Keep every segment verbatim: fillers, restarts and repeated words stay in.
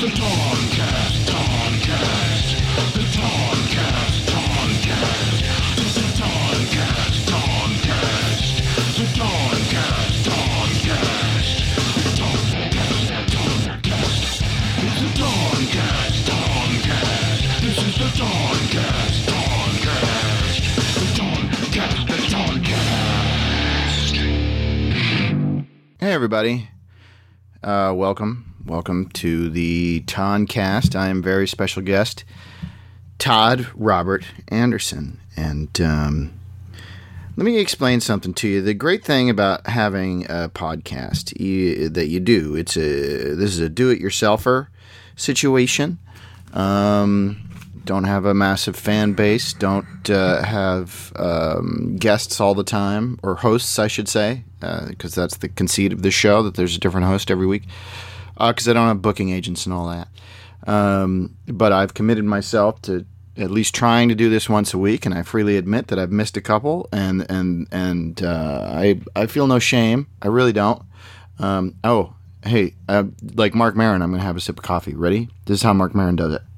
the Toncast, Toncast, the Toncast, Toncast, the Toncast, Toncast, the Toncast, Toncast, the Toncast, Toncast, it's the Toncast, Toncast, this is the Toncast, Toncast, the Toncast, the Toncast. Hey everybody, uh, welcome. Welcome to the Toncast. I am very special guest, Todd Robert Anderson. And um, let me explain something to you. The great thing about having a podcast you, that you do, it's a this is a do-it-yourselfer situation. Um, don't have a massive fan base. Don't uh, have um, guests all the time, or hosts, I should say, because uh, that's the conceit of the show, that there's a different host every week. Because uh, I don't have booking agents and all that. Um, but I've committed myself to at least trying to do this once a week, and I freely admit that I've missed a couple, and and and uh, I I feel no shame. I really don't. Um, oh, hey, uh, like Mark Maron, I'm going to have a sip of coffee. Ready? This is how Mark Maron does it.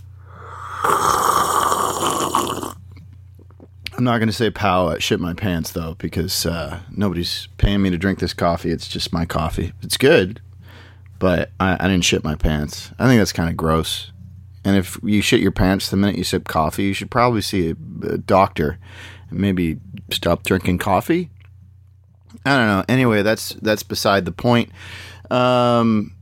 I'm not going to say pow, uh, shit my pants, though, because uh, nobody's paying me to drink this coffee. It's just my coffee. It's good. But I, I didn't shit my pants. I think that's kind of gross. And if you shit your pants the minute you sip coffee, you should probably see a, a doctor and maybe stop drinking coffee. I don't know. Anyway, that's that's beside the point. Um,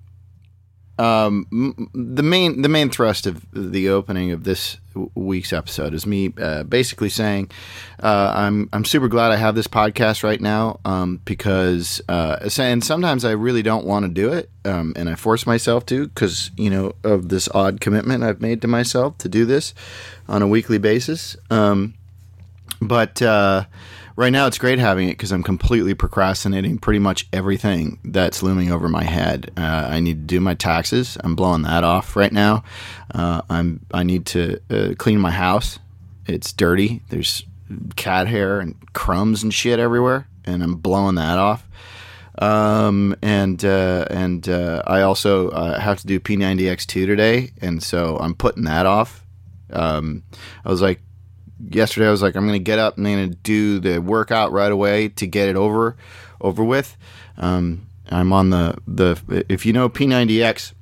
um, the main the main thrust of the opening of this week's episode is me uh, basically saying uh, I'm I'm super glad I have this podcast right now um, because uh, and sometimes I really don't want to do it um, and I force myself to because you know of this odd commitment I've made to myself to do this on a weekly basis. Um, but uh, right now it's great having it because I'm completely procrastinating pretty much everything that's looming over my head. Uh, I need to do my taxes. I'm blowing that off right now. Uh, I'm I need to uh, clean my house. It's dirty. There's cat hair and crumbs and shit everywhere, and I'm blowing that off. Um, and uh, and uh, I also uh, have to do P ninety X two today, and so I'm putting that off. Um, I was like. Yesterday, I was like, I'm going to get up and I'm going to do the workout right away to get it over over with. Um, I'm on the, the if you know P ninety X,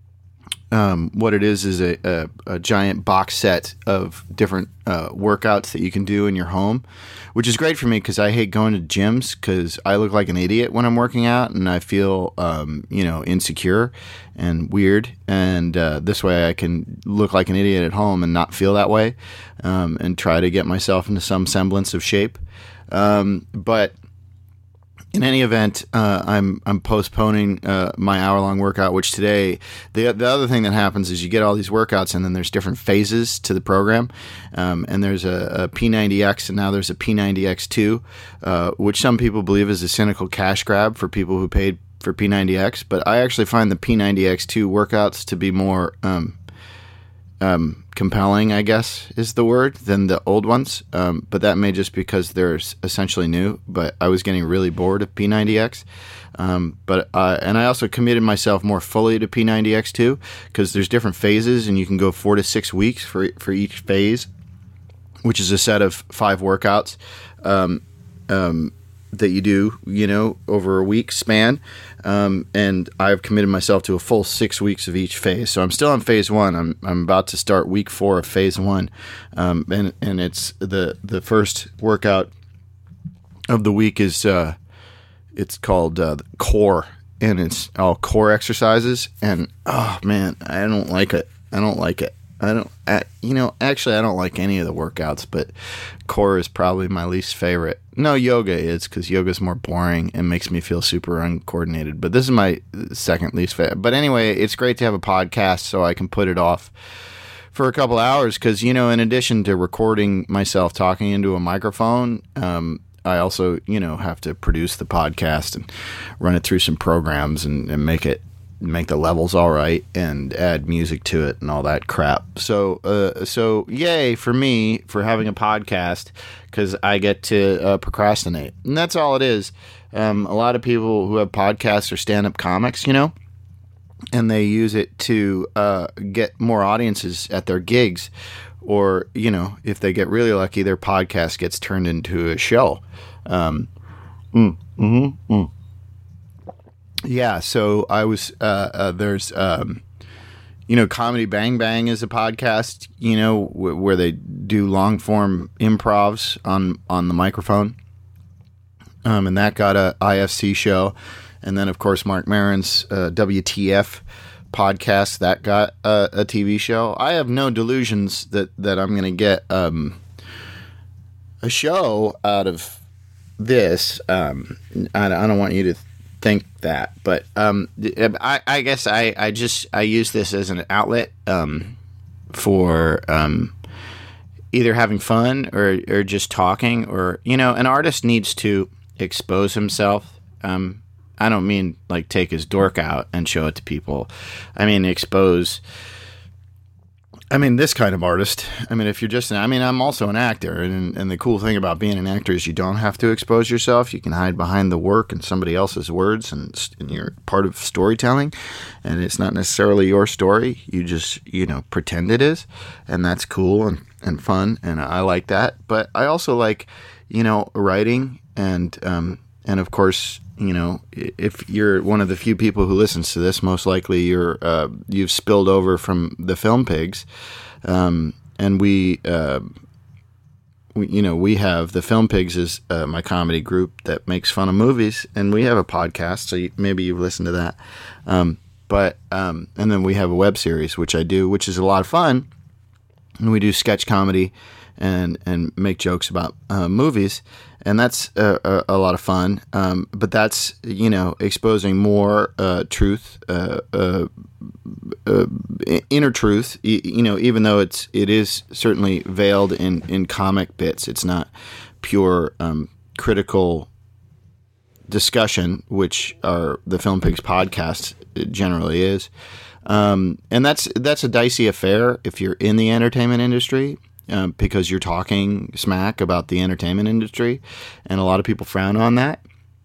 um, what it is is a, a, a giant box set of different uh, workouts that you can do in your home, which is great for me because I hate going to gyms because I look like an idiot when I'm working out and I feel, um, you know, insecure and weird. And uh, this way I can look like an idiot at home and not feel that way um, and try to get myself into some semblance of shape. Um, but in any event, uh, I'm I'm postponing uh, my hour-long workout, which today, the the other thing that happens is you get all these workouts and then there's different phases to the program. Um, and there's a, a P ninety X and now there's a P ninety X two, uh, which some people believe is a cynical cash grab for people who paid for P ninety X. But I actually find the P ninety X two workouts to be more um, um, compelling, I guess is the word, than the old ones. Um, but that may just because they're essentially new. But I was getting really bored of P ninety X. Um, but uh, and I also committed myself more fully to P ninety X two because there's different phases and you can go four to six weeks for for each phase, which is a set of five workouts um, um, that you do, you know, over a week span. Um, and I've committed myself to a full six weeks of each phase. So I'm still on phase one. I'm I'm about to start week four of phase one. Um, and, and it's the, the first workout of the week is, uh, it's called, uh, core, and it's all core exercises. And, oh man, I don't like it. I don't like it. I don't, I, you know, actually I don't like any of the workouts, but core is probably my least favorite. No, yoga is, because yoga is more boring and makes me feel super uncoordinated. But this is my second least favorite. But anyway, it's great to have a podcast so I can put it off for a couple hours because, you know, in addition to recording myself talking into a microphone, um, I also, you know, have to produce the podcast and run it through some programs and, and make it make the levels all right and add music to it and all that crap. So, uh, so yay for me for having a podcast because I get to uh, procrastinate. And that's all it is. Um, a lot of people who have podcasts are stand-up comics, you know, and they use it to uh, get more audiences at their gigs. Or, you know, if they get really lucky, their podcast gets turned into a show. Um, mm, mm-hmm, mm. Yeah, so I was, uh, uh, there's, um, you know, Comedy Bang Bang is a podcast, you know, w- where they do long form improvs on, on the microphone. Um, and that got a I F C show. And then, of course, Mark Maron's uh, W T F podcast, that got a, a T V show. I have no delusions that, that I'm going to get um, a show out of this. Um, I, I don't want you to think that, but um, I, I guess I, I just I use this as an outlet um, for um, either having fun or, or just talking, or, you know, an artist needs to expose himself. Um, I don't mean like take his dork out and show it to people. I mean expose. I mean this kind of artist. I mean if you're just an, I mean I'm also an actor, and and the cool thing about being an actor is you don't have to expose yourself. You can hide behind the work and somebody else's words, and, and you're part of storytelling, and it's not necessarily your story. You just, you know, pretend it is, and that's cool and, and fun, and I like that. But I also like, you know, writing, and um and of course, you know, if you're one of the few people who listens to this, most likely you're uh, you've spilled over from the Film Pigs, um, and we, uh, we, you know, we have the Film Pigs is uh, my comedy group that makes fun of movies, and we have a podcast, so you, maybe you've listened to that. Um, but um, and then we have a web series which I do, which is a lot of fun, and we do sketch comedy and and make jokes about uh, movies. And that's a, a, a lot of fun, um, but that's, you know, exposing more uh, truth, uh, uh, uh, inner truth. You, you know, even though it's it is certainly veiled in, in comic bits, it's not pure um, critical discussion, which are the Film Pigs podcast generally is. Um, and that's that's a dicey affair if you're in the entertainment industry. Um, because you're talking smack about the entertainment industry, and a lot of people frown on that.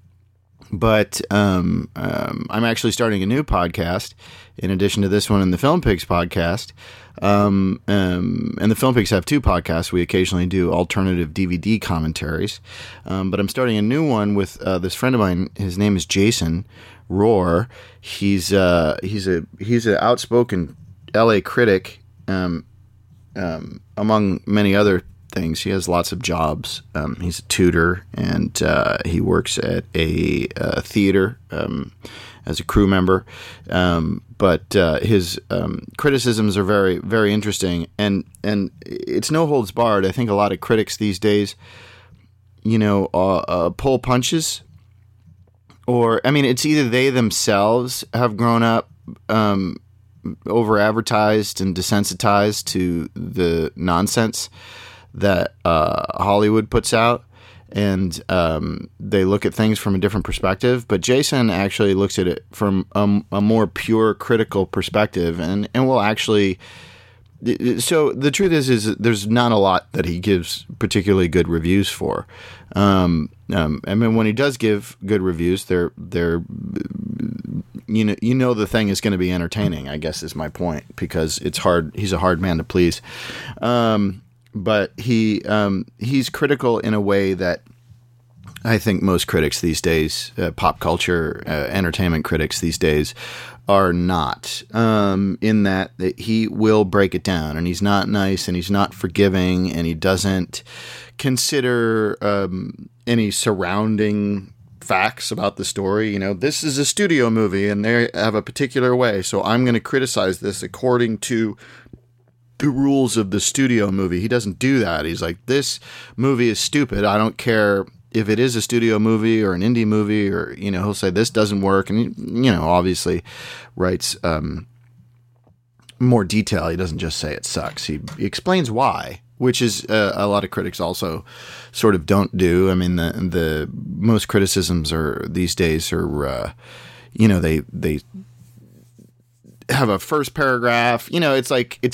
But um, um, I'm actually starting a new podcast in addition to this one and the Film Pigs podcast. Um, um, and the Film Pigs have two podcasts. We occasionally do alternative D V D commentaries. Um, but I'm starting a new one with uh, this friend of mine. His name is Jason Rohr. He's uh, he's a he's an outspoken L A critic. Um, Um, among many other things, he has lots of jobs. Um, he's a tutor, and uh, he works at a, a theater um, as a crew member. Um, but uh, his um, criticisms are very, very interesting, and and it's no holds barred. I think a lot of critics these days, you know, uh, uh, pull punches, or I mean, it's either they themselves have grown up Um, over advertised and desensitized to the nonsense that uh, Hollywood puts out, and um, they look at things from a different perspective. But Jason actually looks at it from a, a more pure critical perspective, and, and will actually. So the truth is, is there's not a lot that he gives particularly good reviews for. Um, um, I mean, when he does give good reviews, they're they're you know you know the thing is going to be entertaining, I guess is my point, because it's hard. He's a hard man to please. Um, but he um, he's critical in a way that I think most critics these days, uh, pop culture, uh, entertainment critics these days, are not, um, in that, that he will break it down, and he's not nice, and he's not forgiving, and he doesn't consider um, any surrounding facts about the story. You know, this is a studio movie, and they have a particular way, so I'm going to criticize this according to the rules of the studio movie. He doesn't do that. He's like, this movie is stupid. I don't care if it is a studio movie or an indie movie, or, you know, he'll say this doesn't work. And, he, you know, obviously writes um, more detail. He doesn't just say it sucks. He, he explains why, which is uh, a lot of critics also sort of don't do. I mean, the, the most criticisms are these days are, uh, you know, they, they have a first paragraph, you know, it's like, it's like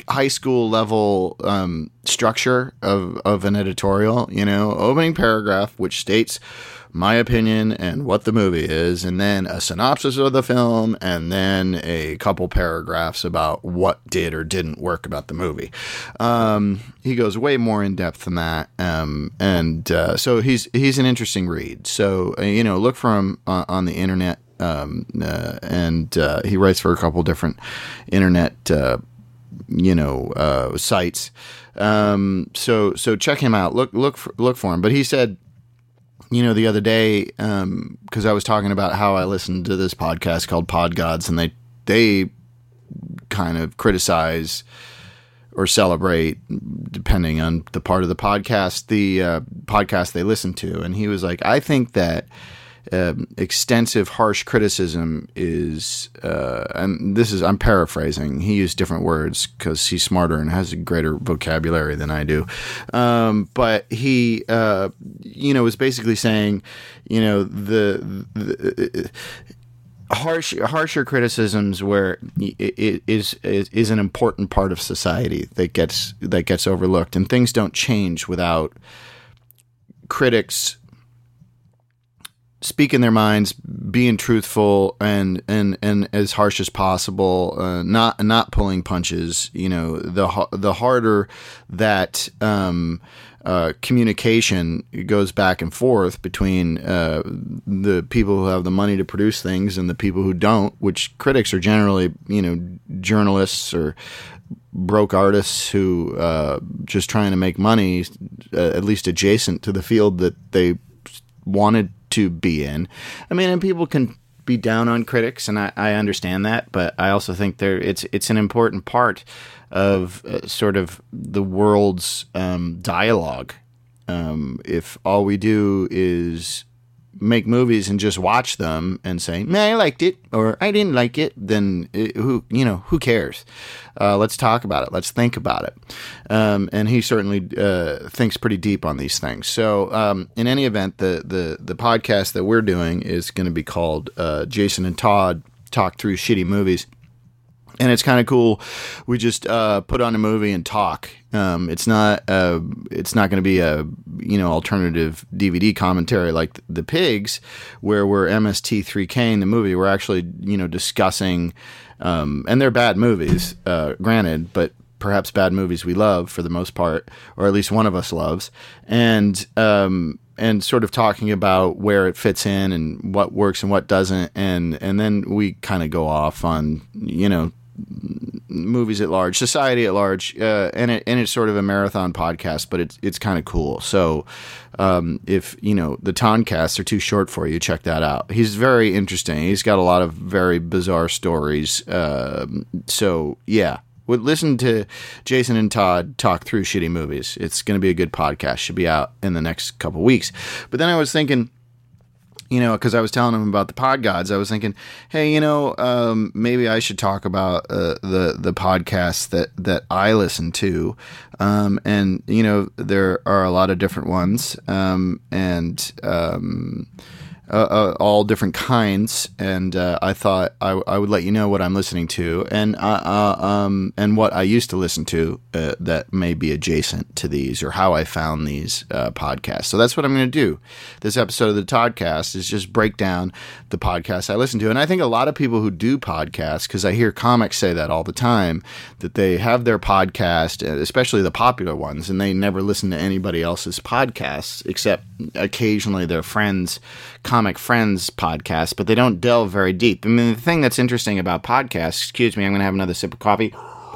high school level um, structure of, of an editorial, you know, opening paragraph, which states my opinion and what the movie is, and then a synopsis of the film, and then a couple paragraphs about what did or didn't work about the movie. Um, he goes way more in depth than that, um, and uh, so he's he's an interesting read. So uh, you know, look for him uh, on the internet, um, uh, and uh, he writes for a couple different internet, uh, you know, uh, sites. Um, so so check him out. Look look for, look for him. But he said, you know, the other day, because um, I was talking about how I listened to this podcast called Pod Gods, and they they kind of criticize or celebrate, depending on the part of the podcast, the uh, podcast they listen to. And he was like, I think that um, extensive, harsh criticism is, uh, and this is, I'm paraphrasing, he used different words because he's smarter and has a greater vocabulary than I do. Um, but he, uh, you know, was basically saying, you know, the, the harsh, harsher criticisms where it is, is, is an important part of society that gets, that gets overlooked, and things don't change without critics speaking their minds, being truthful, and and and as harsh as possible, uh, not not pulling punches. You know, the the harder that um, uh, communication goes back and forth between uh, the people who have the money to produce things and the people who don't, which critics are generally, you know, journalists or broke artists who uh, just trying to make money, uh, at least adjacent to the field that they wanted to be in. I mean, and people can be down on critics, and I, I understand that, but I also think there it's it's an important part of uh, sort of the world's um, dialogue. Um, if all we do is make movies and just watch them and say, "Man, I liked it," or "I didn't like it," then it, who you know who cares? Uh, let's talk about it. Let's think about it. Um, and he certainly uh, thinks pretty deep on these things. So, um, in any event, the the the podcast that we're doing is going to be called uh, Jason and Todd Talk Through Shitty Movies. And it's kind of cool. We just uh, put on a movie and talk. Um, it's not. Uh, it's not going to be a you know alternative D V D commentary like The Pigs, where we're M S T three K in the movie. We're actually you know discussing, um, and they're bad movies, uh, granted, but perhaps bad movies we love for the most part, or at least one of us loves, and um, and sort of talking about where it fits in and what works and what doesn't, and and then we kind of go off on you know. movies at large, society at large, uh, and it and it's sort of a marathon podcast, but it's it's kind of cool. So, um, if you know the Toncasts are too short for you, check that out. He's very interesting. He's got a lot of very bizarre stories. Uh, so yeah, would listen to Jason and Todd talk through shitty movies. It's going to be a good podcast. Should be out in the next couple weeks. But then I was thinking, you know, because I was telling him about the Pod Gods, I was thinking, hey, you know, um, maybe I should talk about uh, the the podcasts that, that I listen to, um, and you know, there are a lot of different ones, um, and um, uh, uh, all different kinds. And uh, I thought I, I would let you know what I'm listening to, and uh, uh, um, and what I used to listen to uh, that may be adjacent to these, or how I found these uh, podcasts. So that's what I'm going to do. This episode of the Toddcast is just break down the podcasts I listen to. And I think a lot of people who do podcasts, because I hear comics say that all the time, that they have their podcast, especially the popular ones, and they never listen to anybody else's podcasts except occasionally their friends' comic friends podcast, but they don't delve very deep. I mean, the thing that's interesting about podcasts, excuse me, I'm going to have another sip of coffee.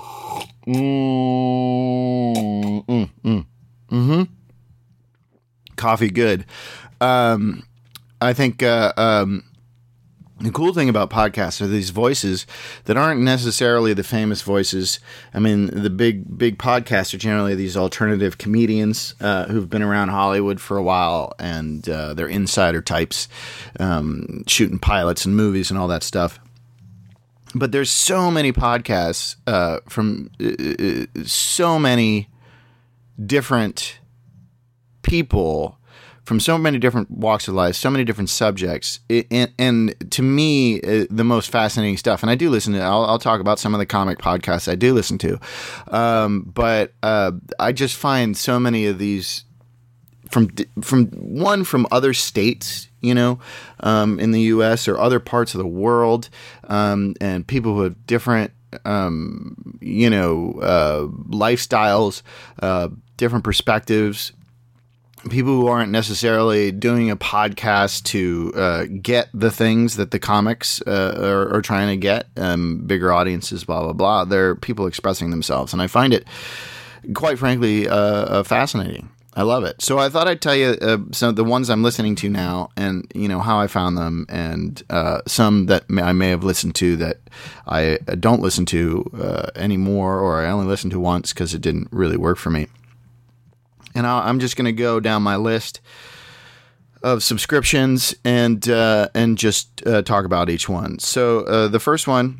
Mm, mm, mm, mm-hmm. Coffee good. Um, I think uh, um, the cool thing about podcasts are these voices that aren't necessarily the famous voices. I mean, the big, big podcasts are generally these alternative comedians uh, who've been around Hollywood for a while, and uh, they're insider types, um, shooting pilots and movies and all that stuff. But there's so many podcasts uh, from uh, so many different people from so many different walks of life, so many different subjects, it, and, and to me, uh, the most fascinating stuff. And I do listen to. I'll, I'll talk about some of the comic podcasts I do listen to, um, but uh, I just find so many of these from from one from other states, you know, um, in the U S or other parts of the world, um, and people who have different, um, you know, uh, lifestyles, uh, different perspectives. People who aren't necessarily doing a podcast to uh, get the things that the comics uh, are, are trying to get, um, bigger audiences, blah, blah, blah. They're people expressing themselves. And I find it, quite frankly, uh, uh, fascinating. I love it. So I thought I'd tell you uh, some of the ones I'm listening to now and, you know, how I found them, and uh, some that I may have listened to that I don't listen to uh, anymore, or I only listened to once because it didn't really work for me. And I'll, I'm just going to go down my list of subscriptions and uh, and just uh, talk about each one. So uh, the first one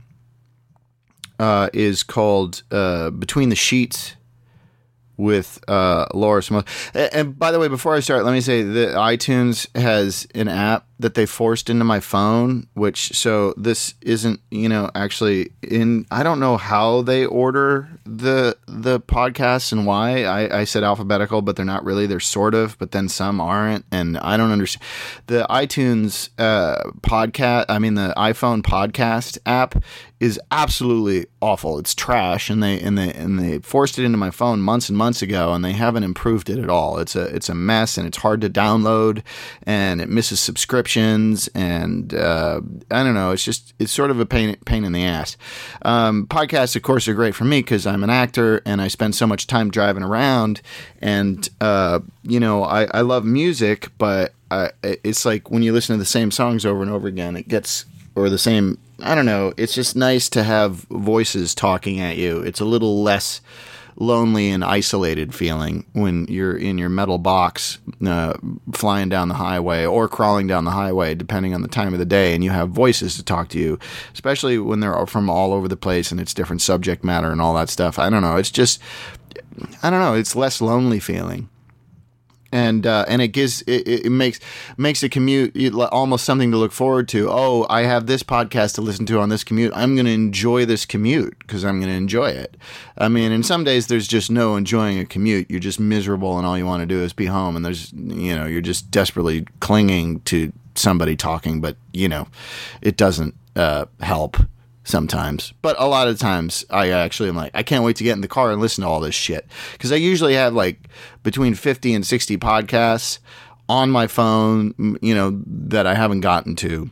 uh, is called uh, Between the Sheets with uh, Laura Samosa. And, and by the way, before I start, let me say that iTunes has an app that they forced into my phone, which, so this isn't, you know, actually in, I don't know how they order the the podcasts and why. I, I said alphabetical, but they're not really. They're sort of, but then some aren't, and I don't understand. The iTunes uh, podcast, I mean the iPhone podcast app is absolutely awful. It's trash, and they and they and they forced it into my phone months and months ago, and they haven't improved it at all. It's a it's a mess, and it's hard to download, and it misses subscriptions, and uh, I don't know. It's just it's sort of a pain pain in the ass. Um, podcasts, of course, are great for me because I'm an actor and I spend so much time driving around, and uh, you know I, I love music, but I, it's like when you listen to the same songs over and over again, it gets or the same. I don't know. It's just nice to have voices talking at you. It's a little less lonely and isolated feeling when you're in your metal box uh, flying down the highway or crawling down the highway, depending on the time of the day, and you have voices to talk to you, especially when they're from all over the place and it's different subject matter and all that stuff. I don't know. It's just, I don't know. It's less lonely feeling. And uh, and it gives it, it makes makes the commute almost something to look forward to. Oh, I have this podcast to listen to on this commute. I'm going to enjoy this commute because I'm going to enjoy it. I mean, in some days there's just no enjoying a commute. You're just miserable, and all you want to do is be home. And there's you know you're just desperately clinging to somebody talking, but you know it doesn't uh, help. Sometimes, but a lot of times I actually am like, I can't wait to get in the car and listen to all this shit. Because I usually have like between fifty and sixty podcasts on my phone, you know, that I haven't gotten to.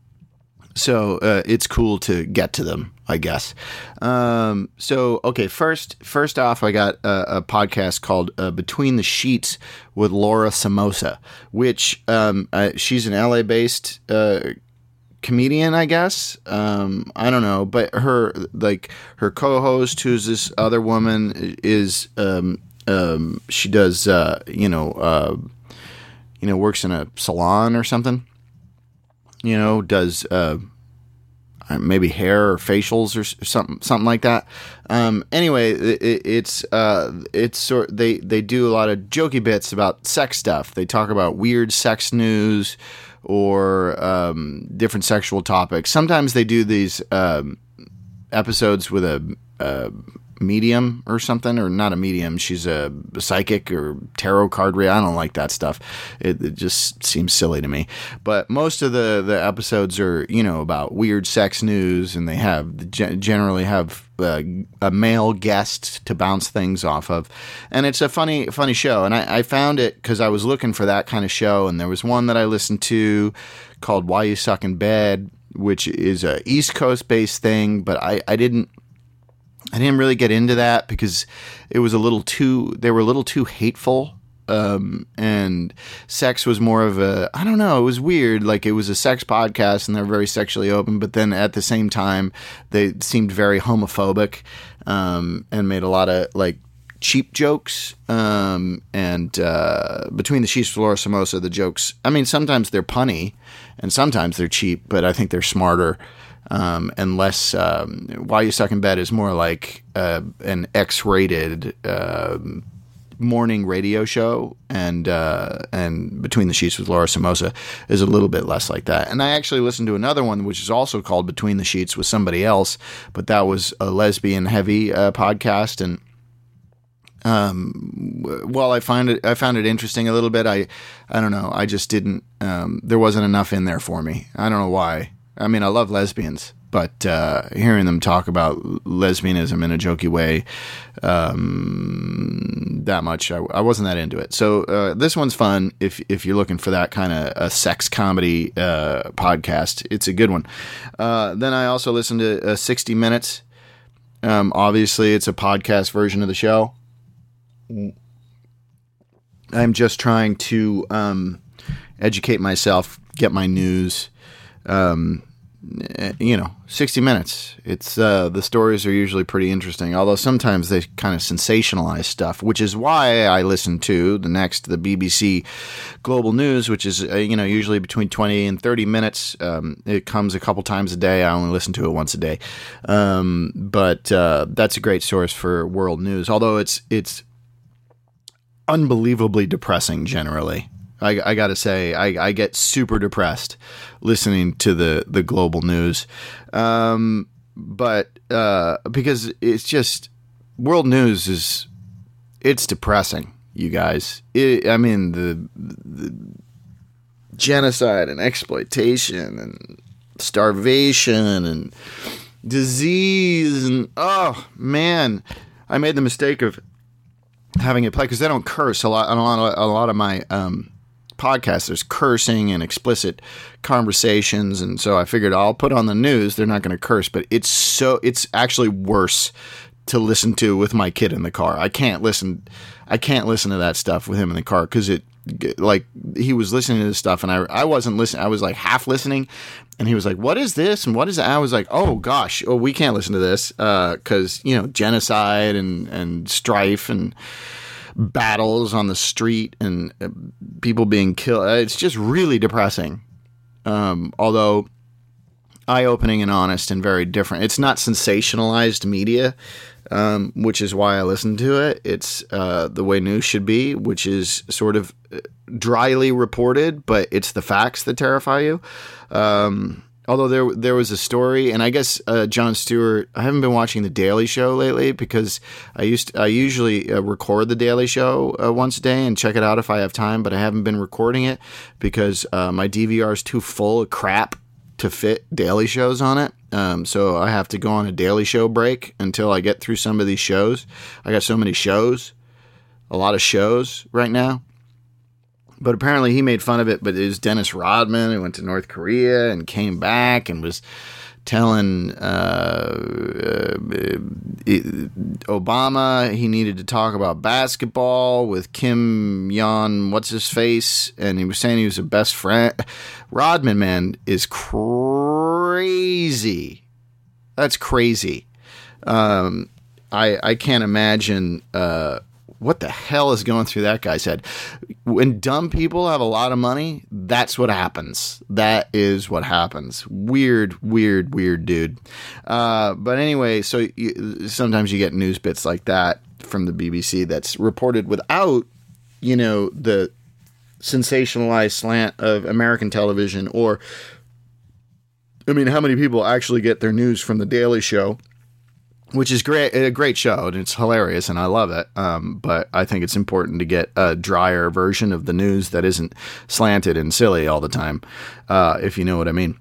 So uh, it's cool to get to them, I guess. Um, so, okay, first first off, I got a, a podcast called uh, Between the Sheets with Laura Samosa, which um, uh, she's an L A-based uh comedian, I guess. Um, I don't know, but her like her co-host, who's this other woman, is um, um, she does uh, you know uh, you know works in a salon or something. You know, does uh, maybe hair or facials or something something like that. Um, anyway, it, it's uh, it's sort they they do a lot of jokey bits about sex stuff. They talk about weird sex news or um, different sexual topics. Sometimes they do these um, episodes with a, a medium or something, or not a medium. She's a, a psychic or tarot card reader. I don't like that stuff. It, it just seems silly to me. But most of the, the episodes are, you know, about weird sex news, and they have generally have uh, a male guest to bounce things off of. And it's a funny, funny show. And I, I found it because I was looking for that kind of show. And there was one that I listened to called Why You Suck in Bed, which is a East Coast based thing, but I, I didn't, I didn't really get into that because it was a little too, they were a little too hateful. Um, and sex was more of a, I don't know, it was weird. Like it was a sex podcast and they're very sexually open, but then at the same time, they seemed very homophobic, um, and made a lot of like cheap jokes. Um, and, uh, Between the Sheets with Laura Samosa, the jokes, I mean, sometimes they're punny and sometimes they're cheap, but I think they're smarter. Um, and less, um, Why You Suck in Bed is more like uh, an X-rated uh, morning radio show, and uh, and Between the Sheets with Laura Somoza is a little bit less like that. And I actually listened to another one, which is also called Between the Sheets with somebody else, but that was a lesbian heavy uh, podcast. And um, well, I find it I found it interesting a little bit. I I don't know. I just didn't. Um, there wasn't enough in there for me. I don't know why. I mean, I love lesbians. But uh, hearing them talk about lesbianism in a jokey way, um, that much, I, I wasn't that into it. So uh, this one's fun if if you're looking for that kind of a sex comedy uh, podcast. It's a good one. Uh, then I also listened to uh, sixty minutes. Um, obviously, it's a podcast version of the show. I'm just trying to um, educate myself, get my news. Um, You know, sixty minutes. It's uh, the stories are usually pretty interesting, although sometimes they kind of sensationalize stuff, which is why I listen to the next, the B B C Global News, which is uh, you know usually between twenty and thirty minutes. Um, it comes a couple times a day. I only listen to it once a day, um, but uh, that's a great source for world news. Although it's it's unbelievably depressing generally. I, I got to say, I, I get super depressed listening to the, the global news. Um, but uh, because it's just, world news is, it's depressing, you guys. It, I mean, the, the genocide and exploitation and starvation and disease and, oh, man. I made the mistake of having it play because they don't curse a lot on a lot of, a lot of my um, podcasts. There's cursing and explicit conversations, and so I figured I'll put on the news. They're not going to curse, but it's so it's actually worse to listen to with my kid in the car. I can't listen. I can't listen to that stuff with him in the car because it like he was listening to this stuff and I I wasn't listening. I was like half listening, and he was like, "What is this? And what is that?" I was like, "Oh gosh, oh we can't listen to this because uh, you know genocide and and strife and battles on the street and uh, people being killed. It's just really depressing. Um, although eye-opening and honest and very different. It's not sensationalized media, um, which is why I listen to it. It's uh, the way news should be, which is sort of dryly reported, but it's the facts that terrify you. Um, although there there was a story, and I guess uh, Jon Stewart. I haven't been watching The Daily Show lately because I used to, I usually uh, record The Daily Show uh, once a day and check it out if I have time, but I haven't been recording it because uh, my D V R is too full of crap to fit daily shows on it. Um, so I have to go on a Daily Show break until I get through some of these shows. I got so many shows, a lot of shows right now. But apparently he made fun of it, but it was Dennis Rodman who went to North Korea and came back and was telling uh, uh, Obama he needed to talk about basketball with Kim Jong, what's his face, and he was saying he was a best friend. Rodman, man, is crazy. That's crazy. Um, I I can't imagine uh, what the hell is going through that guy's head. When dumb people have a lot of money, that's what happens. That is what happens. Weird, weird, weird dude. Uh, but anyway, so you, sometimes you get news bits like that from the B B C that's reported without, you know, the sensationalized slant of American television. Or, I mean, how many people actually get their news from The Daily Show? Which is great, a great show, and it's hilarious, and I love it. Um, but I think it's important to get a drier version of the news that isn't slanted and silly all the time, uh, if you know what I mean.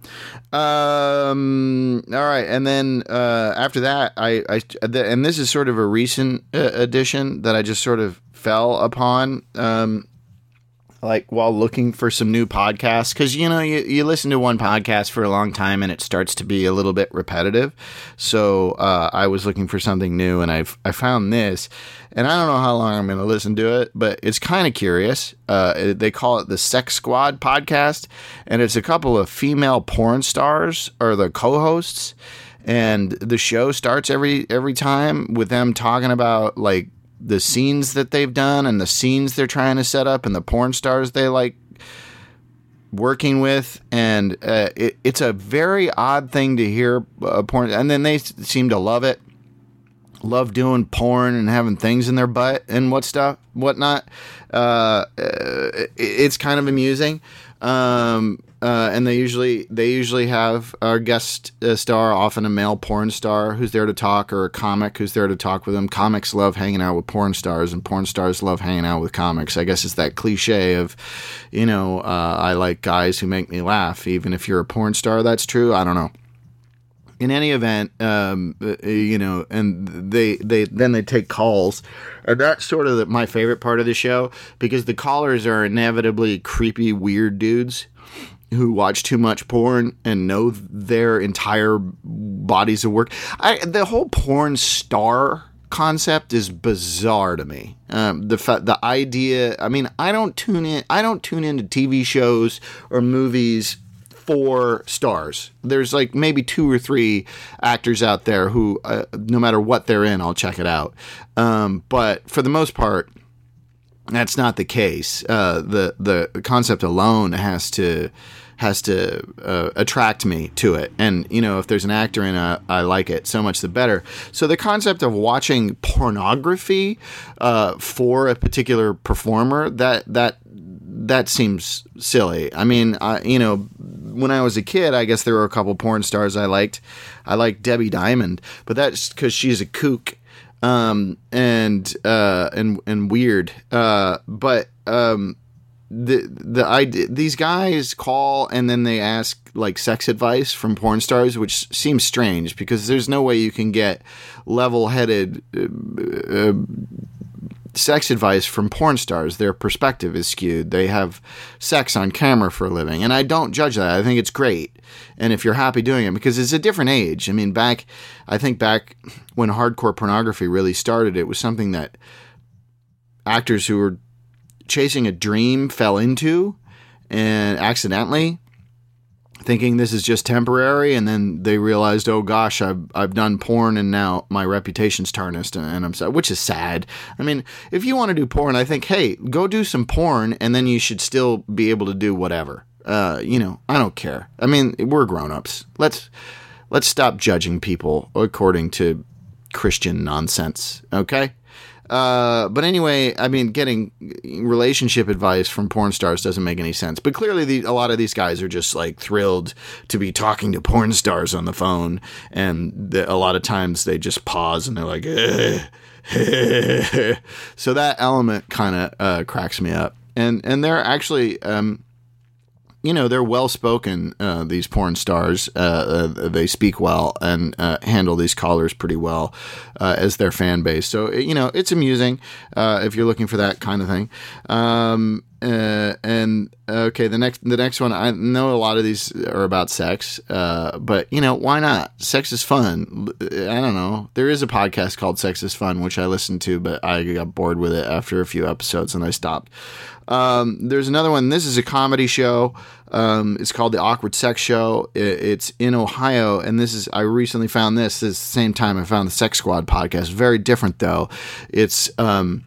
Um, all right, and then uh, after that, I, I and this is sort of a recent uh, addition that I just sort of fell upon. Um, like while looking for some new podcasts, because you know you, you listen to one podcast for a long time and it starts to be a little bit repetitive. So uh, I was looking for something new, and I I found this, and I don't know how long I'm going to listen to it, but it's kind of curious. Uh, they call it the Sex Squad podcast, and it's a couple of female porn stars are the co-hosts, and the show starts every every time with them talking about like the scenes that they've done and the scenes they're trying to set up and the porn stars they like working with. And uh, it, it's a very odd thing to hear uh, porn. And then they seem to love it. love doing porn and having things in their butt and what stuff, whatnot. Uh, it's kind of amusing. Um, uh, and they usually, they usually have our guest uh, star, often a male porn star who's there to talk, or a comic who's there to talk with them. Comics love hanging out with porn stars, and porn stars love hanging out with comics. I guess it's that cliche of, you know, uh, I like guys who make me laugh. Even if you're a porn star, that's true. I don't know. In any event, um, you know, and they, they then they take calls, and that's sort of the, my favorite part of the show, because the callers are inevitably creepy, weird dudes who watch too much porn and know their entire bodies of work. I, the whole porn star concept is bizarre to me. Um, the fa- the idea. I mean, I don't tune in. I don't tune into T V shows or movies for stars. There's like maybe two or three actors out there who, uh, no matter what they're in, I'll check it out. Um, but for the most part, that's not the case. Uh, the the concept alone has to has to uh, attract me to it. And, you know, if there's an actor in it, I like it, so much the better. So the concept of watching pornography uh, for a particular performer, that that that seems silly. I mean, I, you know, when I was a kid, I guess there were a couple porn stars I liked. I liked Debbie Diamond, but that's because she's a kook um, and uh, and and weird. Uh, but um, the the idea, these guys call and then they ask like sex advice from porn stars, which seems strange because there's no way you can get level-headed Uh, uh, sex advice from porn stars. Their perspective is skewed. They have sex on camera for a living, and I don't judge that. I think it's great, and if you're happy doing it, because it's a different age. I mean, back, I think back when hardcore pornography really started, it was something that actors who were chasing a dream fell into, and accidentally, thinking this is just temporary, and then they realized, oh gosh, I've I've done porn, and now my reputation's tarnished, and, and I'm sad, which is sad. I mean, if you want to do porn, I think, hey, go do some porn, and then you should still be able to do whatever. Uh, you know, I don't care. I mean, we're grown-ups. Let's let's stop judging people according to Christian nonsense, okay? Uh, but anyway, I mean, getting relationship advice from porn stars doesn't make any sense. But clearly, the, a lot of these guys are just like thrilled to be talking to porn stars on the phone, and the, a lot of times they just pause and they're like, eh, eh. So that element kind of uh, cracks me up. And and they're actually, um, you know, they're well spoken. Uh, these porn stars, uh, uh, they speak well and uh, handle these callers pretty well uh, as their fan base. So you know, it's amusing uh, if you're looking for that kind of thing. Um, uh, and okay, the next the next one, I know a lot of these are about sex, uh, but you know, why not? Sex is fun. I don't know. There is a podcast called Sex is Fun, which I listened to, but I got bored with it after a few episodes and I stopped. Um, there's another one. This is a comedy show. Um, it's called The Awkward Sex Show. It, it's in Ohio, and this is, I recently found this. This is the same time I found the Sex Squad podcast. Very different, though. It's um,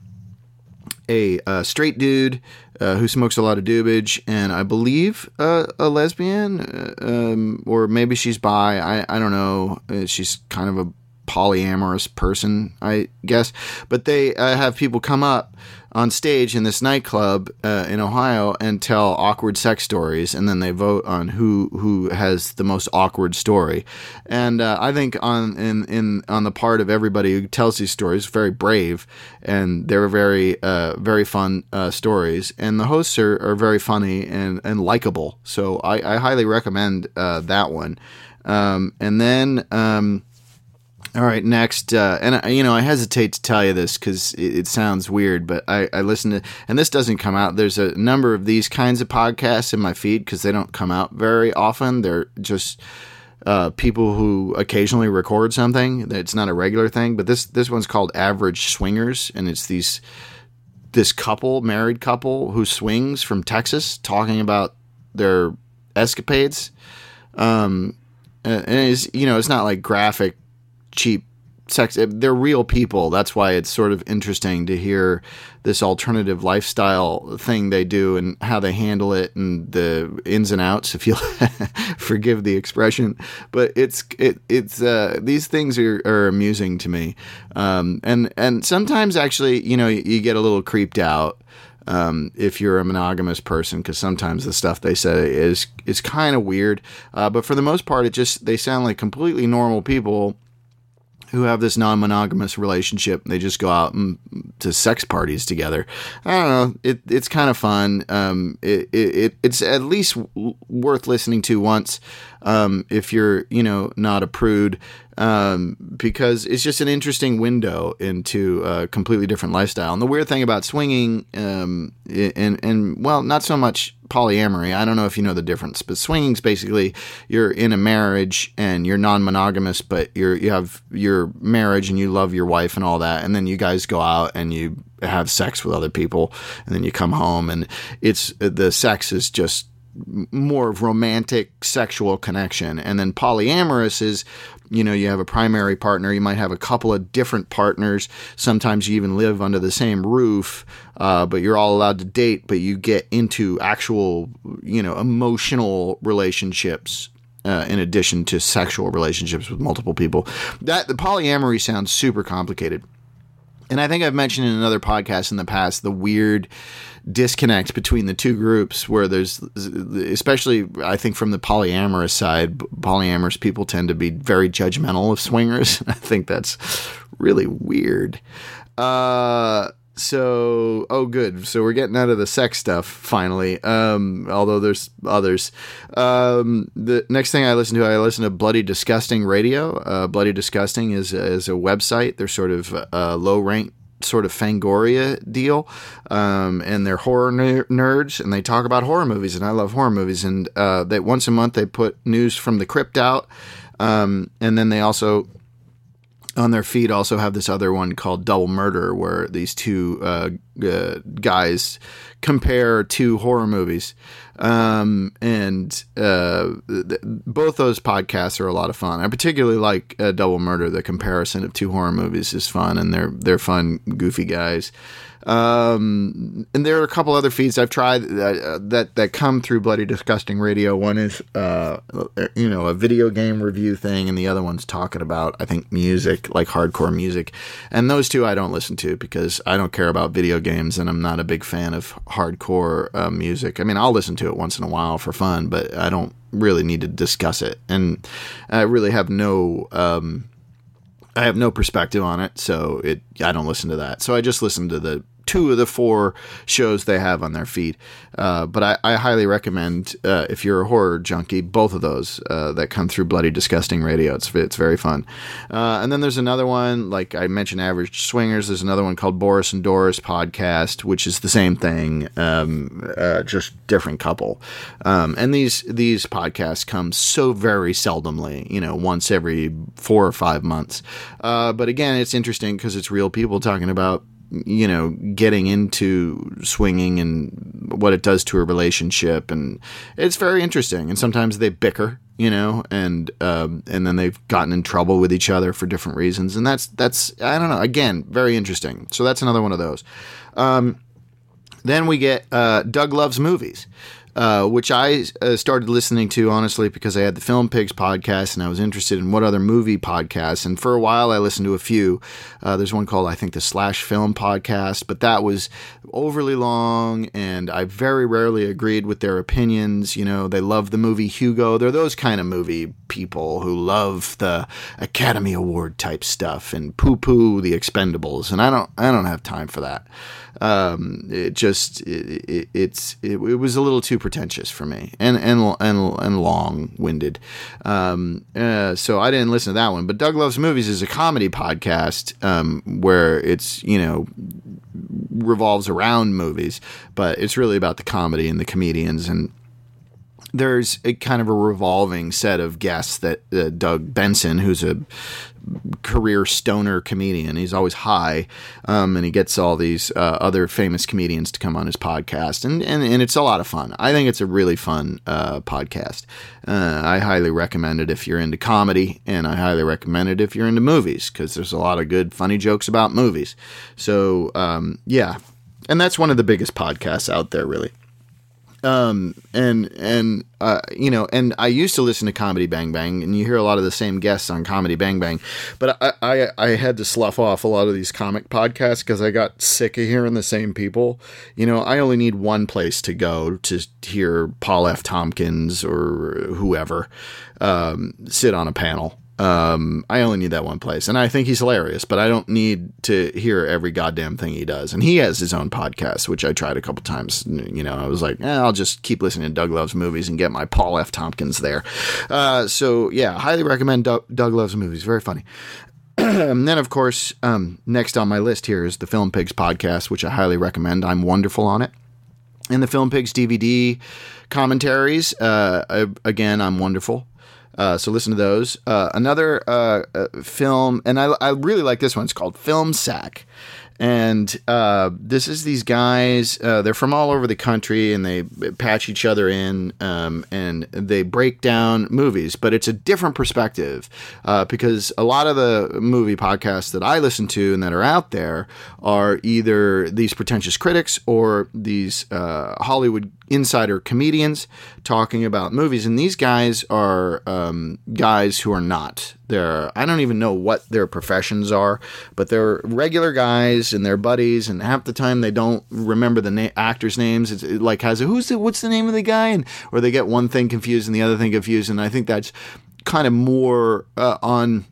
a, a straight dude uh, who smokes a lot of doobage, and I believe uh, a lesbian, uh, um, or maybe she's bi. I, I don't know. Uh, she's kind of a polyamorous person, I guess. But they uh, have people come up on stage in this nightclub uh, in Ohio and tell awkward sex stories, and then they vote on who who has the most awkward story. And uh, I think on in, in on the part of everybody who tells these stories, very brave, and they're very uh, very fun uh, stories. And the hosts are, are very funny and and likable. So I, I highly recommend uh, that one. Um, and then. Um, All right, next, uh, and I, you know, I hesitate to tell you this because it, it sounds weird, but I, I listen to, and this doesn't come out. There's a number of these kinds of podcasts in my feed because they don't come out very often. They're just uh, people who occasionally record something. It's not a regular thing, but this this one's called Average Swingers, and it's these this couple, married couple, who swings from Texas, talking about their escapades. Um, and it's, you know, it's not like graphic, cheap sex. They're real people. That's why it's sort of interesting to hear this alternative lifestyle thing they do and how they handle it and the ins and outs, if you'll forgive the expression. But it's it it's uh, these things are, are amusing to me, um, and and sometimes actually, you know, you, you get a little creeped out. Um, if you're a monogamous person, because sometimes the stuff they say is is kind of weird, uh, but for the most part, it just they sound like completely normal people who have this non-monogamous relationship. They just go out and, to sex parties together. I don't know. It it's kind of fun. Um, it, it it's at least w- worth listening to once, um, if you're you know not a prude. Um, because it's just an interesting window into a completely different lifestyle. And the weird thing about swinging, um, and, and well, not so much polyamory. I don't know if you know the difference, but swinging's basically you're in a marriage and you're non-monogamous, but you're, you have your marriage and you love your wife and all that. And then you guys go out and you have sex with other people and then you come home and it's, the sex is just more of romantic sexual connection. And then polyamorous is, you know, you have a primary partner. You might have a couple of different partners. Sometimes you even live under the same roof, uh, but you're all allowed to date, but you get into actual, you know, emotional relationships uh, in addition to sexual relationships with multiple people. That the polyamory sounds super complicated. And I think I've mentioned in another podcast in the past the weird disconnect between the two groups where there's, especially I think from the polyamorous side, polyamorous people tend to be very judgmental of swingers. I think that's really weird. Uh, so, oh good. So we're getting out of the sex stuff finally. Um, although there's others. Um, the next thing I listen to, I listen to Bloody Disgusting Radio. Uh, Bloody Disgusting is, is a website. They're sort of uh, low rank sort of Fangoria deal, um, and they're horror ner- nerds, and they talk about horror movies, and I love horror movies, and uh, they once a month they put news from the crypt out, um, and then they also on their feed also have this other one called Double Murder, where these two uh, uh, guys compare two horror movies. Um, and uh, th- both those podcasts are a lot of fun. I particularly like uh, Double Murder. The comparison of two horror movies is fun, and they're they're fun, goofy guys. Um, and there are a couple other feeds I've tried that, uh, that, that come through Bloody Disgusting Radio. One is, uh, you know, a video game review thing, and the other one's talking about, I think, music, like hardcore music. And those two I don't listen to because I don't care about video games, and I'm not a big fan of hardcore uh, music. I mean, I'll listen to it once in a while for fun, but I don't really need to discuss it. And I really have no, um, I have no perspective on it, so it I don't listen to that. So I just listen to the two of the four shows they have on their feed. Uh, but I, I highly recommend, uh, if you're a horror junkie, both of those uh, that come through Bloody Disgusting Radio. It's it's very fun. Uh, and then there's another one, like I mentioned, Average Swingers. There's another one called Boris and Doris Podcast, which is the same thing, um, uh, just different couple. Um, and these these podcasts come so very seldomly, you know, once every four or five months. Uh, but again, it's interesting because it's real people talking about, you know, getting into swinging and what it does to a relationship. And it's very interesting. And sometimes they bicker, you know, and, um, and then they've gotten in trouble with each other for different reasons. And that's, that's, I don't know, again, very interesting. So that's another one of those. Um, then we get, uh, Doug Loves Movies. Uh, which I uh, started listening to, honestly, because I had the Film Pigs podcast and I was interested in what other movie podcasts. And for a while, I listened to a few. Uh, there's one called, I think, the Slash Film podcast, but that was overly long and I very rarely agreed with their opinions. You know, they love the movie Hugo. They're those kind of movie people who love the Academy Award type stuff and poo-poo the Expendables. And I don't, I don't have time for that. Um, it just, it, it, it's, it, it was a little too pretentious for me and, and, and, and long winded. Um, uh, so I didn't listen to that one, but Doug Loves Movies is a comedy podcast, um, where it's, you know, revolves around movies, but it's really about the comedy and the comedians. And there's a kind of a revolving set of guests that uh, Doug Benson, who's a career stoner comedian, he's always high, um, and he gets all these uh, other famous comedians to come on his podcast, and, and, and it's a lot of fun. I think it's a really fun uh, podcast. Uh, I highly recommend it if you're into comedy, and I highly recommend it if you're into movies, because there's a lot of good, funny jokes about movies. So, um, yeah, and that's one of the biggest podcasts out there, really. Um, and, and, uh, you know, and I used to listen to Comedy Bang Bang, and you hear a lot of the same guests on Comedy Bang Bang, but I, I, I had to slough off a lot of these comic podcasts because I got sick of hearing the same people. You know, I only need one place to go to hear Paul F. Tompkins or whoever, um, sit on a panel. Um, I only need that one place, and I think he's hilarious, but I don't need to hear every goddamn thing he does. And he has his own podcast, which I tried a couple times. You know, I was like, eh, I'll just keep listening to Doug Loves Movies and get my Paul F. Tompkins there. Uh, so yeah, highly recommend Doug, Doug Loves Movies. Very funny. And then, of course, um, next on my list here is the Film Pigs podcast, which I highly recommend. I'm wonderful on it. And the Film Pigs D V D commentaries, uh, I, again, I'm wonderful. Uh, so listen to those. Uh, another uh, uh, film, and I, I really like this one. It's called Film Sack. And uh, this is these guys, uh, they're from all over the country, and they patch each other in, um, and they break down movies. But it's a different perspective, uh, because a lot of the movie podcasts that I listen to and that are out there are either these pretentious critics or these uh, Hollywood insider comedians talking about movies. And these guys are um, guys who are not. They're, I don't even know what their professions are, but they're regular guys and they're buddies, and half the time they don't remember the na- actors' names. It's it like has a, who's the, what's the name of the guy, and or they get one thing confused and the other thing confused, and I think that's kind of more uh, on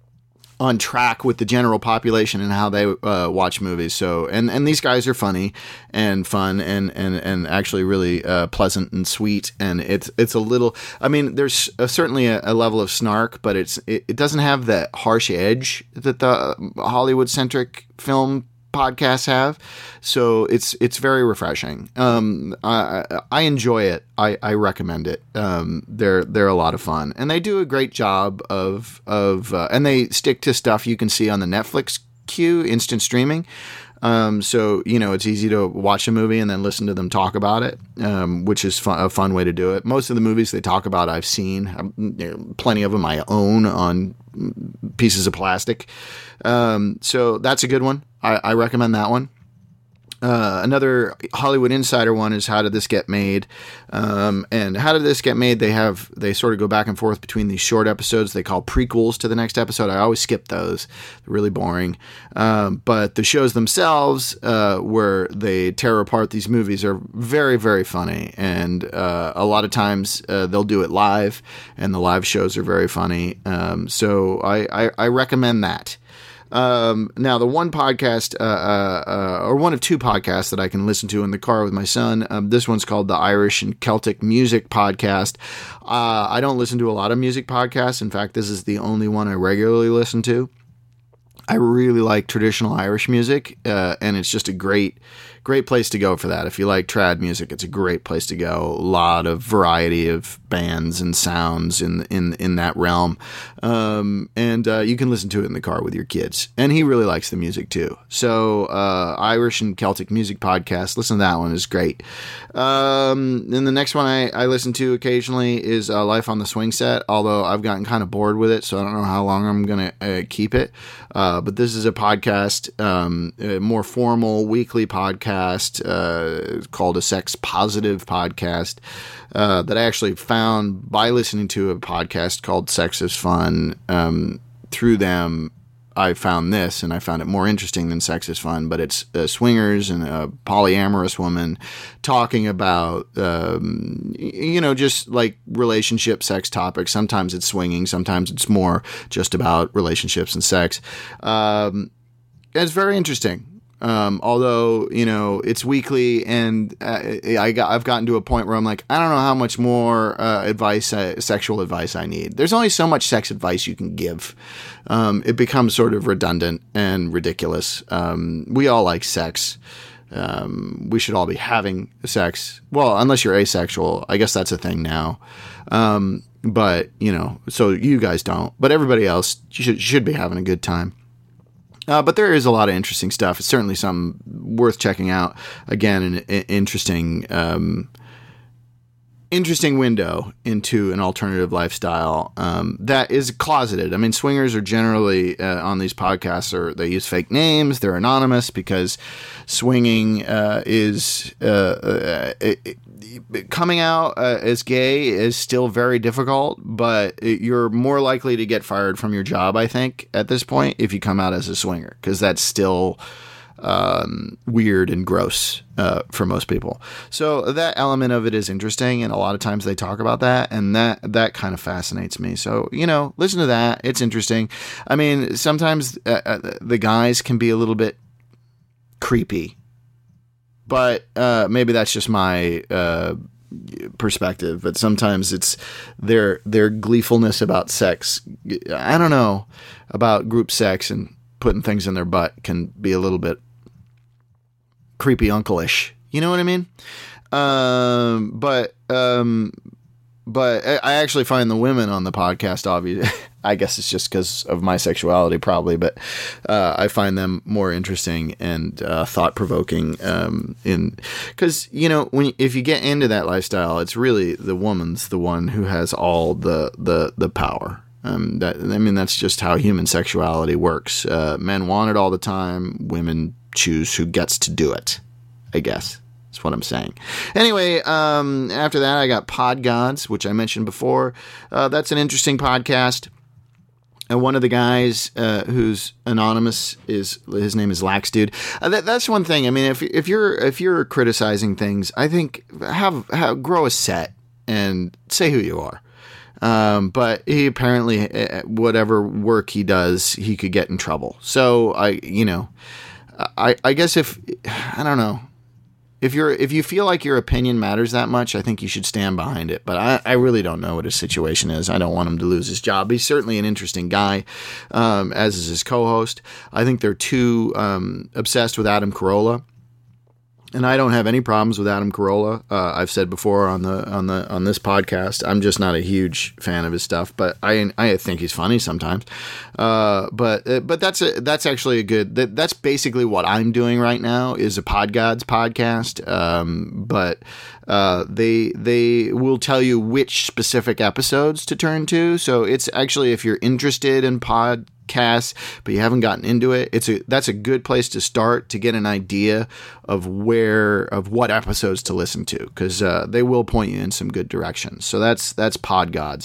on track with the general population and how they uh, watch movies. So, and, and these guys are funny and fun and, and, and actually really uh, pleasant and sweet. And it's, it's a little, I mean, there's a, certainly a, a level of snark, but it's, it, it doesn't have that harsh edge that the Hollywood centric film podcasts have. So it's, it's very refreshing. Um, I, I enjoy it. I, I recommend it. Um, they're, they're a lot of fun, and they do a great job of, of, uh, and they stick to stuff you can see on the Netflix queue, instant streaming. Um, so, you know, it's easy to watch a movie and then listen to them talk about it, um, which is fun, a fun way to do it. Most of the movies they talk about, I've seen. Um, you know, plenty of them I own on pieces of plastic. Um, so that's a good one. I, I recommend that one. Uh, another Hollywood Insider one is How Did This Get Made? Um, and How Did This Get Made? They have, they sort of go back and forth between these short episodes they call prequels to the next episode. I always skip those. They're really boring. Um, but the shows themselves, uh, where they tear apart these movies, are very, very funny. And, uh, a lot of times, uh, they'll do it live, and the live shows are very funny. Um, so I, I, I recommend that. Um, now the one podcast, uh, uh, uh, or one of two podcasts that I can listen to in the car with my son, um, this one's called the Irish and Celtic Music Podcast. Uh, I don't listen to a lot of music podcasts. In fact, this is the only one I regularly listen to. I really like traditional Irish music, uh, and it's just a great, great place to go for that. If you like trad music, it's a great place to go. A lot of variety of bands and sounds in in in that realm, um, and uh, you can listen to it in the car with your kids. And he really likes the music too. So, uh, Irish and Celtic Music Podcast, listen to that one, is great. Um, and the next one I, I listen to occasionally is uh, Life on the Swing Set, although I've gotten kind of bored with it, so I don't know how long I'm going to uh, keep it. Uh, but this is a podcast, um, a more formal weekly podcast uh, called a Sex Positive Podcast uh, that I actually found by listening to a podcast called Sex is Fun. Um, through them, I found this, and I found it more interesting than Sex is Fun, but it's uh, swingers and a polyamorous woman talking about, um, you know, just like relationship sex topics. Sometimes it's swinging, sometimes it's more just about relationships and sex. Um, it's very interesting. Um, although, you know, it's weekly, and uh, I got, I've gotten to a point where I'm like, I don't know how much more uh, advice, uh, sexual advice I need. There's only so much sex advice you can give. Um, it becomes sort of redundant and ridiculous. Um, we all like sex. um, we should all be having sex. Well, unless you're asexual, I guess that's a thing now. Um, but you know, so you guys don't, but everybody else should should be having a good time. Uh, but there is a lot of interesting stuff. It's certainly something worth checking out. Again, an, an interesting, um, interesting window into an alternative lifestyle um, that is closeted. I mean, swingers are generally uh, on these podcasts, or they use fake names. They're anonymous because swinging uh, is uh, uh, it, it, coming out uh, as gay is still very difficult, but it, you're more likely to get fired from your job, I think, at this point, if you come out as a swinger, because that's still um, weird and gross uh, for most people. So that element of it is interesting, and a lot of times they talk about that, and that that kind of fascinates me. So, you know, listen to that. It's interesting. I mean, sometimes uh, the guys can be a little bit creepy, but uh, maybe that's just my uh, perspective. But sometimes it's their their gleefulness about sex. I don't know, about group sex and putting things in their butt can be a little bit creepy uncle-ish. You know what I mean? Um, but um, but I actually find the women on the podcast, obviously, I guess it's just because of my sexuality, probably, but uh, I find them more interesting and uh, thought-provoking. Um, in because you know, when if you get into that lifestyle, it's really the woman's the one who has all the the the power. Um, that I mean, that's just how human sexuality works. Uh, men want it all the time. Women choose who gets to do it, I guess. That's what I'm saying. Anyway, um, after that, I got Pod Gods, which I mentioned before. Uh, that's an interesting podcast. And one of the guys uh, who's anonymous is his name is Lax Dude. Uh, that, that's one thing. I mean, if if you're if you're criticizing things, I think have, have grow a set and say who you are. Um, but he apparently, whatever work he does, he could get in trouble. So I, you know, I, I guess if, I don't know, if you're, if you feel like your opinion matters that much, I think you should stand behind it. But I, I really don't know what his situation is. I don't want him to lose his job. He's certainly an interesting guy, um, as is his co-host. I think they're too, um, obsessed with Adam Carolla. And I don't have any problems with Adam Carolla. Uh, I've said before on the on the on this podcast, I'm just not a huge fan of his stuff, but I I think he's funny sometimes. Uh, but but that's a, that's actually a good. That, that's basically what I'm doing right now is a Pod Gods podcast. Um, but uh, they they will tell you which specific episodes to turn to. So it's actually, if you're interested in pod. Cast, but you haven't gotten into it, it's a that's a good place to start to get an idea of where of what episodes to listen to, because uh, they will point you in some good directions. So that's that's Pod Gods.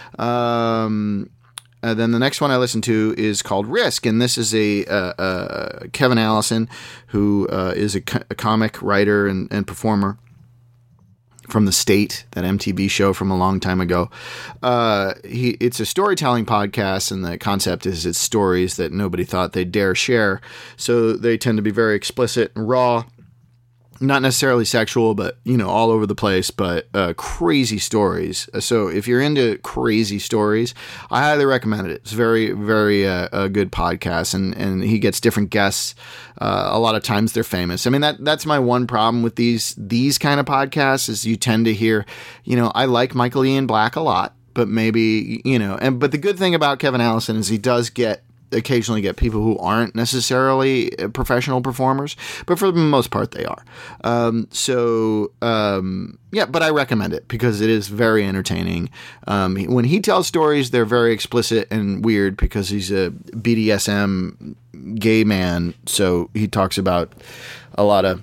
Um, and then the next one I listen to is called Risk, and this is a uh, uh, Kevin Allison, who uh, is a, co- a comic writer and, and performer from The State, that M T V show from a long time ago. Uh, he, it's a storytelling podcast, and the concept is it's stories that nobody thought they'd dare share. So they tend to be very explicit and raw, not necessarily sexual, but, you know, all over the place, but uh, crazy stories. So if you're into crazy stories, I highly recommend it. It's very, very uh, a good podcast, and, and he gets different guests. Uh, a lot of times they're famous. I mean, that that's my one problem with these these kind of podcasts is you tend to hear, you know, I like Michael Ian Black a lot, but maybe, you know, and but the good thing about Kevin Allison is he does get occasionally get people who aren't necessarily professional performers, but for the most part they are. Um, so, um, yeah, but I recommend it because it is very entertaining. Um, when he tells stories, they're very explicit and weird because he's a B D S M gay man. So he talks about a lot of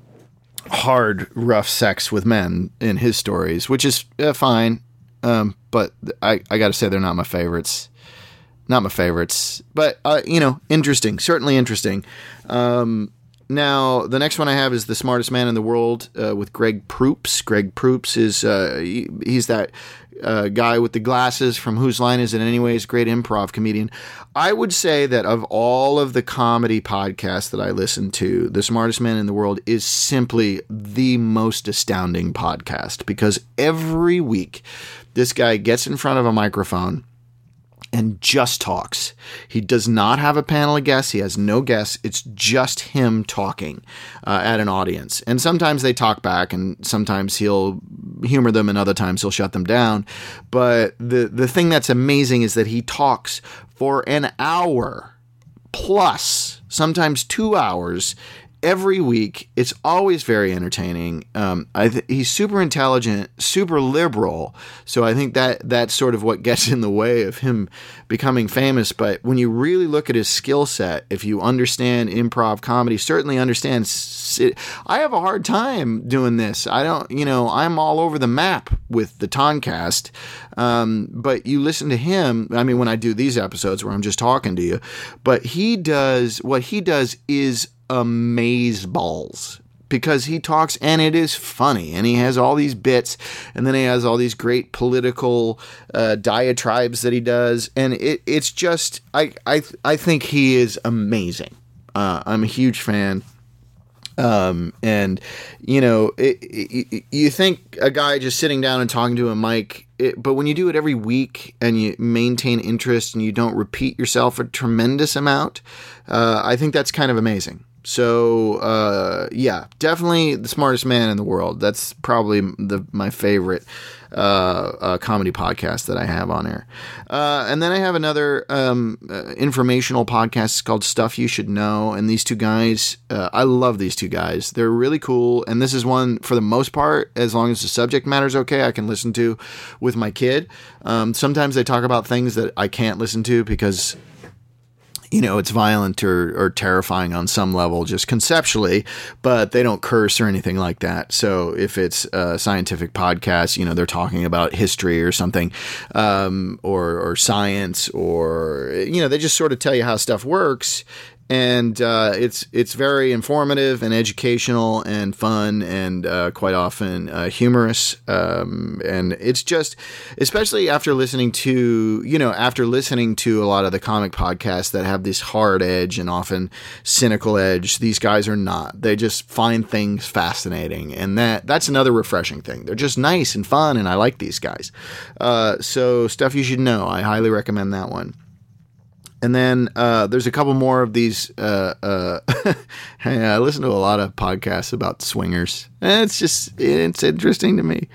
hard, rough sex with men in his stories, which is uh, fine. Um, but I, I gotta say they're not my favorites. Not my favorites, but, uh, you know, interesting, certainly interesting. Um, now, the next one I have is The Smartest Man in the World uh, with Greg Proops. Greg Proops is, uh, he, he's that uh, guy with the glasses from Whose Line Is It Anyways? Great improv comedian. I would say that of all of the comedy podcasts that I listen to, The Smartest Man in the World is simply the most astounding podcast because every week this guy gets in front of a microphone and just talks. He does not have a panel of guests. He has no guests. It's just him talking uh, at an audience. And sometimes they talk back, and sometimes he'll humor them, and other times he'll shut them down. But the, the thing that's amazing is that he talks for an hour plus, sometimes two hours, every week. It's always very entertaining. Um, I th- he's super intelligent, super liberal. So I think that that's sort of what gets in the way of him becoming famous. But when you really look at his skill set, if you understand improv comedy, certainly understand. It, I have a hard time doing this. I don't, you know, I'm all over the map with the Toncast. Um, but you listen to him. I mean, when I do these episodes where I'm just talking to you, but he does, what he does is amaze balls, because he talks and it is funny, and he has all these bits, and then he has all these great political uh, diatribes that he does, and it, it's just I I I think he is amazing. Uh, I'm a huge fan. Um, and you know, it, it, you think a guy just sitting down and talking to a mic, it, but when you do it every week and you maintain interest and you don't repeat yourself a tremendous amount, uh, I think that's kind of amazing. So, uh, yeah, definitely the smartest man in the world. That's probably the, my favorite, uh, uh, comedy podcast that I have on air. Uh, and then I have another, um, uh, informational podcast. It's called Stuff You Should Know. And these two guys, uh, I love these two guys. They're really cool. And this is one, for the most part, as long as the subject matter is okay, I can listen to with my kid. Um, sometimes they talk about things that I can't listen to because, you know, it's violent or, or terrifying on some level, just conceptually, but they don't curse or anything like that. So if it's a scientific podcast, you know, they're talking about history or something, um, or, or science, or, you know, they just sort of tell you how stuff works. And uh, it's it's very informative and educational and fun, and uh, quite often uh, humorous. Um, and it's just, especially after listening to, you know, after listening to a lot of the comic podcasts that have this hard edge and often cynical edge, these guys are not. They just find things fascinating, and that that's another refreshing thing. They're just nice and fun, and I like these guys. Uh, so Stuff You Should Know, I highly recommend that one. And then uh, there's a couple more of these. Uh, uh, I listen to a lot of podcasts about swingers, and it's just it's interesting to me.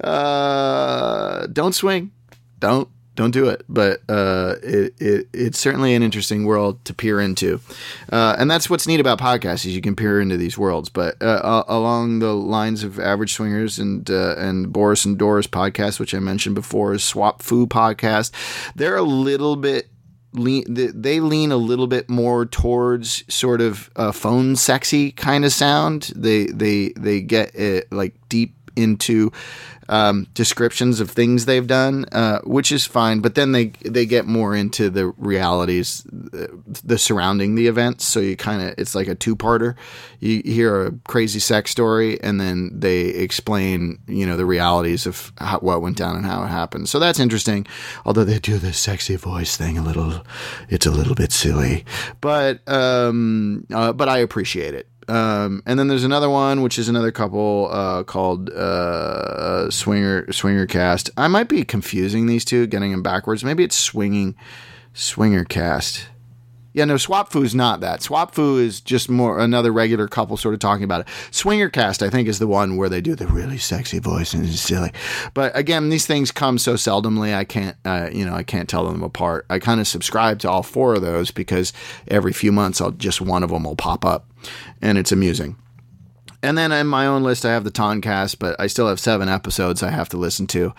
Uh, don't swing, don't don't do it. But uh, it, it it's certainly an interesting world to peer into, uh, and that's what's neat about podcasts, is you can peer into these worlds. But uh, along the lines of Average Swingers and uh, and Boris and Doris podcast, which I mentioned before, is Swap Foo podcast. They're a little bit. Lean, they lean a little bit more towards sort of a phone sexy kind of sound. They they they get it like deep into um, descriptions of things they've done, uh, which is fine. But then they they get more into the realities, the, the surrounding the events. So you kind of, it's like a two-parter. You hear a crazy sex story, and then they explain, you know, the realities of how, what went down and how it happened. So that's interesting. Although they do the sexy voice thing a little, it's a little bit silly, but um, uh, but I appreciate it. Um, and then there's another one, which is another couple, uh, called, uh, Swinger, Swinger Cast. I might be confusing these two, getting them backwards. Maybe it's Swinging, Swinger Cast. Yeah, no, Swap Foo is not that. Swap Foo is just more another regular couple sort of talking about it. Swinger Cast, I think, is the one where they do the really sexy voice and it's silly. But again, these things come so seldomly, I can't, uh, you know, I can't tell them apart. I kind of subscribe to all four of those because every few months, I'll just one of them will pop up, and it's amusing. And then in my own list, I have the Toncast, but I still have seven episodes I have to listen to.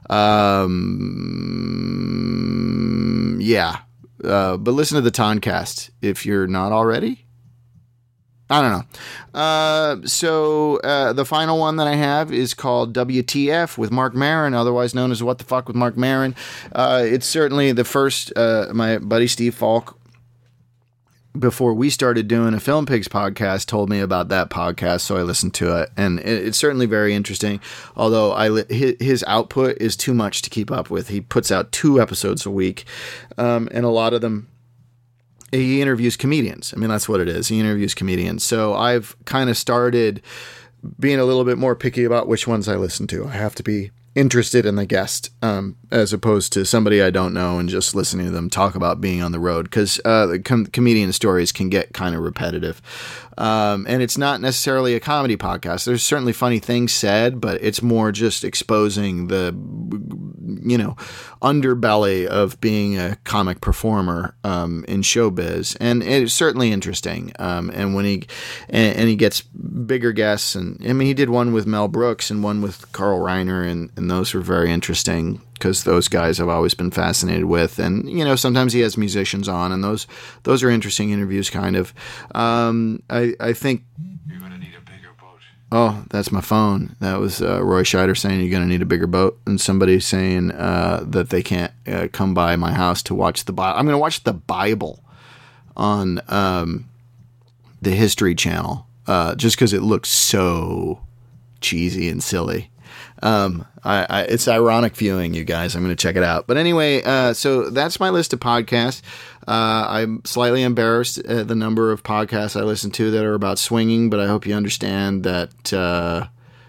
Um, yeah. Uh, but listen to the Toncast if you're not already. I don't know. Uh, so uh, the final one that I have is called W T F with Marc Maron, otherwise known as What the Fuck with Marc Maron. Uh, it's certainly the first, uh, my buddy Steve Falk, before we started doing a Film Pigs podcast, told me about that podcast, so I listened to it, and it's certainly very interesting, although I his output is too much to keep up with. He puts out two episodes a week, um, and a lot of them, he interviews comedians. I mean, that's what it is. He interviews comedians. So I've kind of started being a little bit more picky about which ones I listen to. I have to be interested in the guest, um, as opposed to somebody I don't know and just listening to them talk about being on the road, because uh, the com- comedian stories can get kind of repetitive. Um, and it's not necessarily a comedy podcast. There's certainly funny things said, but it's more just exposing the, you know, underbelly of being a comic performer um, in showbiz. And it's certainly interesting. Um, and when he and, and he gets bigger guests, and I mean, he did one with Mel Brooks and one with Carl Reiner, and, and those were very interesting, because those guys I've always been fascinated with. And, you know, sometimes he has musicians on, and those those are interesting interviews, kind of. Um, I, I think... You're going to need a bigger boat. Oh, that's my phone. That was uh, Roy Scheider saying you're going to need a bigger boat, and somebody saying uh, that they can't uh, come by my house to watch the Bible. I'm going to watch the Bible on um, the History Channel uh, just because it looks so cheesy and silly. Um, I, I, it's ironic viewing, you guys. I'm going to check it out. But anyway, uh, so that's my list of podcasts. Uh, I'm slightly embarrassed at the number of podcasts I listen to that are about swinging, but I hope you understand that, uh,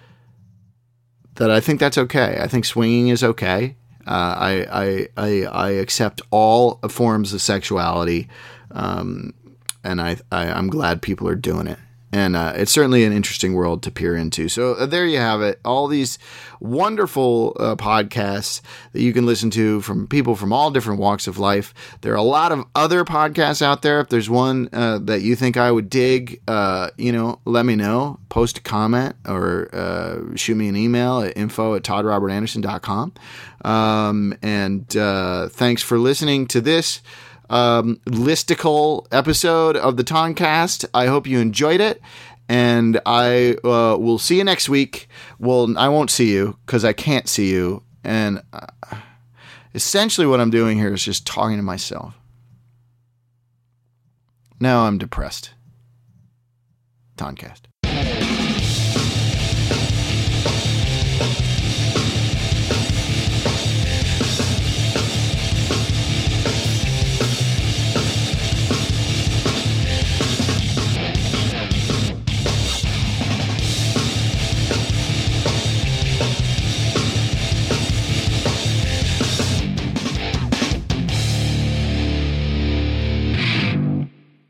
that I think that's okay. I think swinging is okay. Uh, I, I, I, I accept all forms of sexuality. Um, and I, I, I'm glad people are doing it. And uh, it's certainly an interesting world to peer into. So uh, there you have it. All these wonderful uh, podcasts that you can listen to from people from all different walks of life. There are a lot of other podcasts out there. If there's one uh, that you think I would dig, uh, you know, let me know. Post a comment or uh, shoot me an email at info at todd robert anderson dot com. Um, and uh, thanks for listening to this um, listicle episode of the Toncast. I hope you enjoyed it, and I uh, will see you next week. Well, I won't see you because I can't see you, and uh, essentially what I'm doing here is just talking to myself. Now I'm depressed. Toncast.